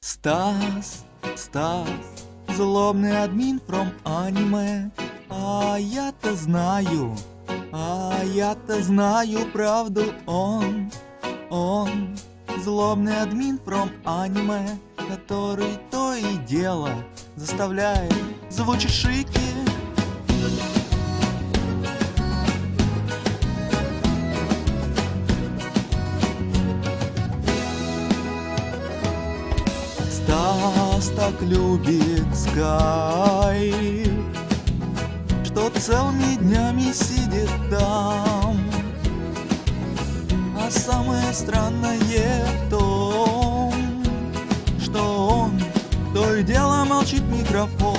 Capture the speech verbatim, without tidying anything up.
Стас, Стас, злобный админ from аниме. А я-то знаю, а я-то знаю правду. Он, он, злобный админ from аниме, который то и дело заставляет звучать шики. Стас так любит Скай, что целыми днями сидит там. А самое странное в том, что он то и дело молчит в микрофон.